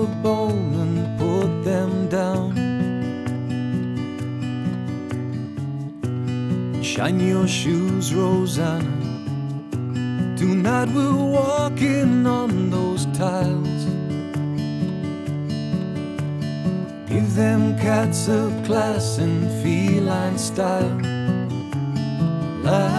the bone and put them down. Shine your shoes, Rosanna. Tonight we're walking on those tiles. Give them cats a class in feline style.